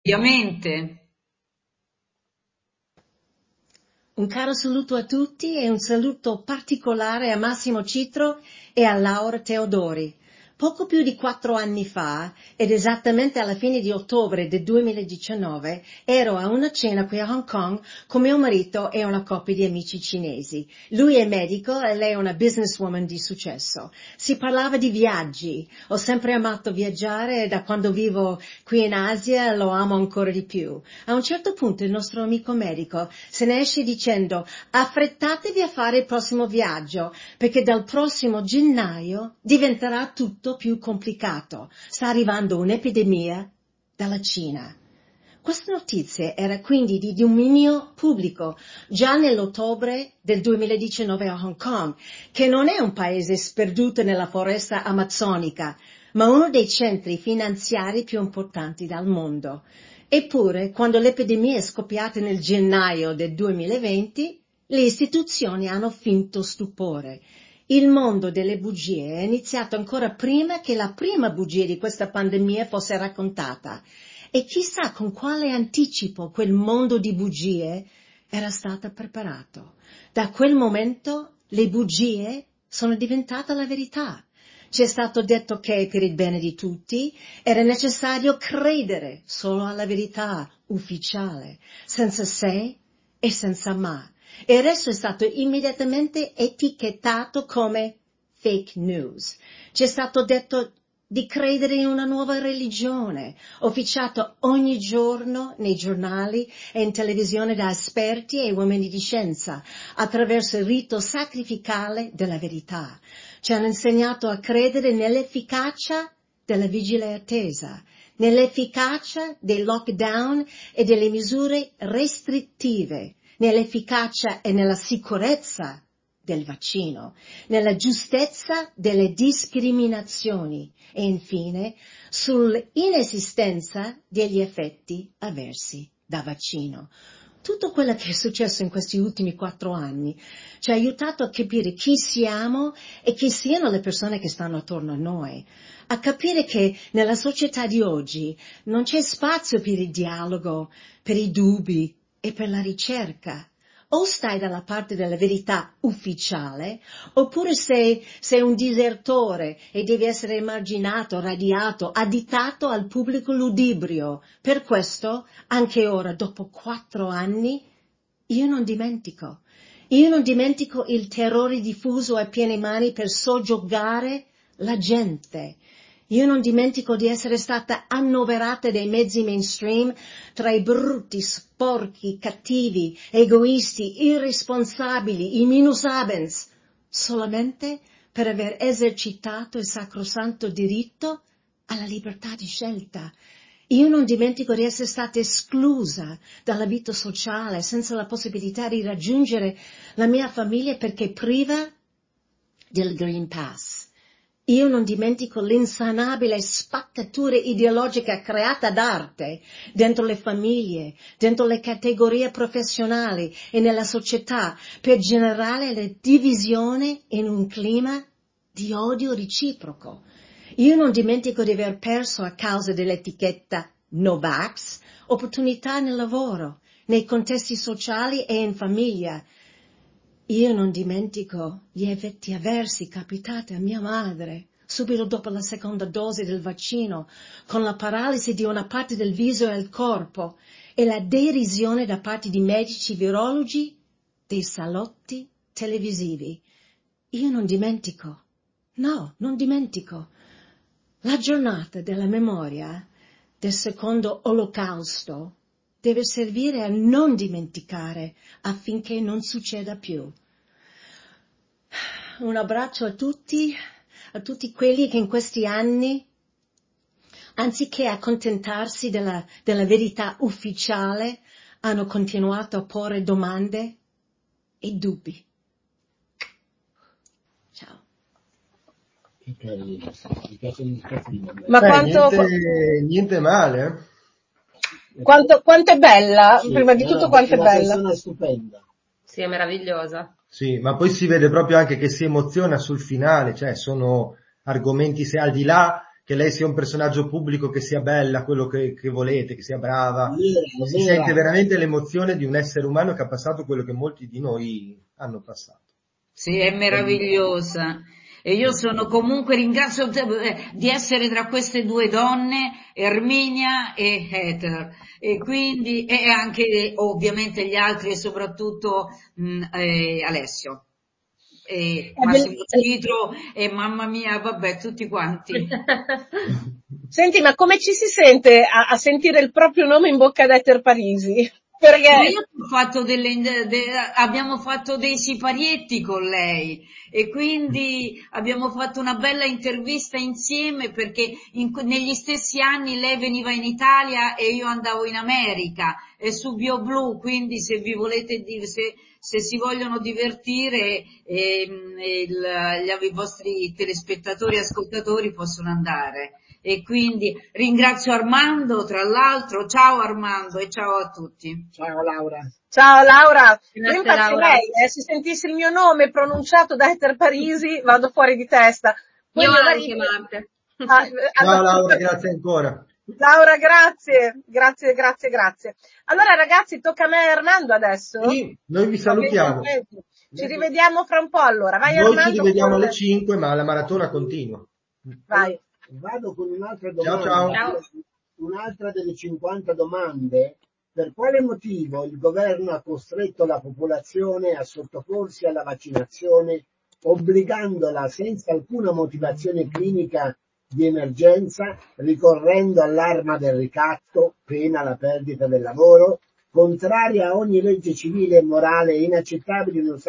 Ovviamente. Un caro saluto a tutti e un saluto particolare a Massimo Citro e a Laura Teodori. Poco più di 4 anni fa, ed esattamente alla fine di ottobre del 2019, ero a una cena qui a Hong Kong con mio marito e una coppia di amici cinesi. Lui è medico e lei è una businesswoman di successo. Si parlava di viaggi. Ho sempre amato viaggiare e da quando vivo qui in Asia lo amo ancora di più. A un certo punto il nostro amico medico se ne esce dicendo: affrettatevi a fare il prossimo viaggio, perché dal prossimo gennaio diventerà tutto più complicato. Sta arrivando un'epidemia dalla Cina. Questa notizia era quindi di dominio pubblico già nell'ottobre del 2019 a Hong Kong, che non è un paese sperduto nella foresta amazzonica, ma uno dei centri finanziari più importanti del mondo. Eppure, quando l'epidemia è scoppiata nel gennaio del 2020, le istituzioni hanno finto stupore. Il mondo delle bugie è iniziato ancora prima che la prima bugia di questa pandemia fosse raccontata. E chissà con quale anticipo quel mondo di bugie era stato preparato. Da quel momento le bugie sono diventate la verità. Ci è stato detto che per il bene di tutti era necessario credere solo alla verità ufficiale, senza se e senza ma. E il resto è stato immediatamente etichettato come fake news. Ci è stato detto di credere in una nuova religione, officiata ogni giorno nei giornali e in televisione da esperti e uomini di scienza, attraverso il rito sacrificale della verità. Ci hanno insegnato a credere nell'efficacia della vigile attesa, nell'efficacia dei lockdown e delle misure restrittive, nell'efficacia e nella sicurezza del vaccino, nella giustezza delle discriminazioni e infine sull'inesistenza degli effetti avversi da vaccino. Tutto quello che è successo in questi ultimi 4 anni ci ha aiutato a capire chi siamo e chi siano le persone che stanno attorno a noi, a capire che nella società di oggi non c'è spazio per il dialogo, per i dubbi e per la ricerca. O stai dalla parte della verità ufficiale, oppure sei un disertore e devi essere emarginato, radiato, additato al pubblico ludibrio. Per questo, anche ora, dopo 4 anni, io non dimentico. Io non dimentico il terrore diffuso a piene mani per soggiogare la gente. Io non dimentico di essere stata annoverata dai mezzi mainstream tra i brutti, sporchi, cattivi, egoisti, irresponsabili, i minusabens, solamente per aver esercitato il sacrosanto diritto alla libertà di scelta. Io non dimentico di essere stata esclusa dalla vita sociale, senza la possibilità di raggiungere la mia famiglia perché priva del Green Pass. Io non dimentico l'insanabile spaccatura ideologica creata d'arte dentro le famiglie, dentro le categorie professionali e nella società per generare la divisione in un clima di odio reciproco. Io non dimentico di aver perso a causa dell'etichetta Novax opportunità nel lavoro, nei contesti sociali e in famiglia. Io non dimentico gli effetti avversi capitati a mia madre subito dopo la seconda dose del vaccino, con la paralisi di una parte del viso e del corpo e la derisione da parte di medici virologi dei salotti televisivi. Io non dimentico, no, non dimentico. La giornata della memoria del secondo olocausto deve servire a non dimenticare affinché non succeda più. Un abbraccio a tutti quelli che in questi anni, anziché accontentarsi della verità ufficiale, hanno continuato a porre domande e dubbi. Ciao. Ma niente male. Quanto è bella, sì, prima di tutto quanto è bella. Una persona stupenda. Sì, è meravigliosa. Sì, ma poi si vede proprio anche che si emoziona sul finale, cioè sono argomenti, se al di là che lei sia un personaggio pubblico, che sia bella, quello che volete, che sia brava. Si Vera. sente veramente l'emozione di un essere umano che ha passato quello che molti di noi hanno passato. Sì, è meravigliosa. E io sono comunque ringrazio di essere tra queste due donne, Erminia e Heather, e quindi, e anche ovviamente gli altri e soprattutto Alessio, e Massimo Citro e mamma mia, vabbè, tutti quanti. Senti, ma come ci si sente a sentire il proprio nome in bocca da Heather Parisi? Perché Ma io ho fatto abbiamo fatto dei siparietti con lei e quindi abbiamo fatto una bella intervista insieme perché negli stessi anni lei veniva in Italia e io andavo in America e su BioBlue, quindi se vi volete se si vogliono divertire i vostri telespettatori e ascoltatori possono andare. E quindi ringrazio Armando, tra l'altro, ciao Armando e ciao a tutti. Ciao Laura. Ciao Laura, io Grazie, impazzirei, se sentissi il mio nome pronunciato da Heather Parisi vado fuori di testa. Poi Io mio anche, marito... Marte. Ciao Laura, grazie ancora. Laura, grazie. Allora ragazzi, tocca a me e Armando adesso. Sì, noi vi salutiamo. Ci rivediamo fra un po' allora. Vai Noi Armando. ci rivediamo alle 5, ma la maratona continua. Vai. Vado con un'altra Ciao, domanda. ciao. Un'altra delle 50 domande. Per quale motivo il governo ha costretto la popolazione a sottoporsi alla vaccinazione, obbligandola senza alcuna motivazione clinica di emergenza, ricorrendo all'arma del ricatto, pena la perdita del lavoro, contraria a ogni legge civile e morale, inaccettabile in uno